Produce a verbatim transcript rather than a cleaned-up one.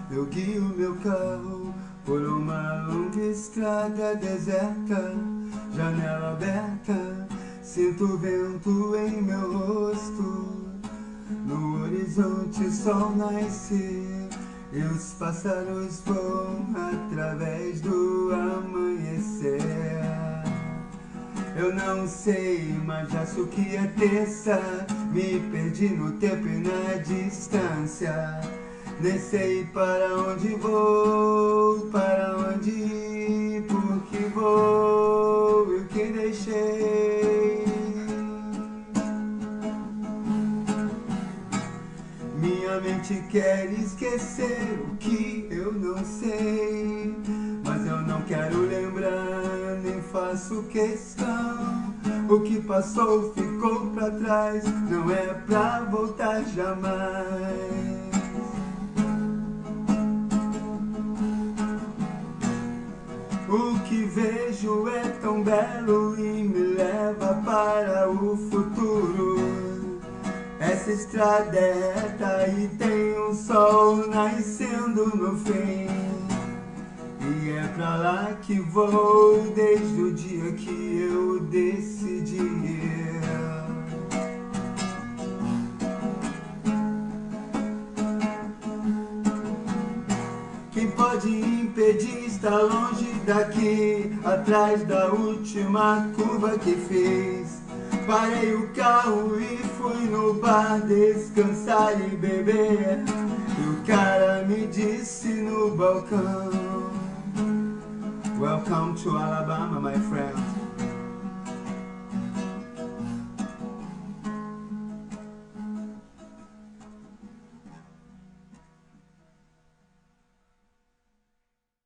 Eu guio meu carro por uma longa estrada deserta, janela aberta, sinto o vento em meu rosto. No horizonte o sol nasce e os pássaros voam através do amanhecer. Eu não sei, mas acho que é terça. Me perdi no tempo e na distância. Nem sei para onde vou, para onde ir, por que vou e o que deixei. Minha mente quer esquecer o que eu não sei, mas eu não quero lembrar, nem faço questão. O que passou ficou pra trás, não é pra voltar jamais. O que vejo é tão belo e me leva para o futuro. Essa estrada é reta e tem um sol nascendo no fim. E é pra lá que vou desde o dia que eu decidi ir. Quem pode impedir estar longe daqui, atrás da última curva que fiz. Parei o carro e fui no bar descansar e beber. E o cara me disse no balcão: Welcome to Alabama, my friend.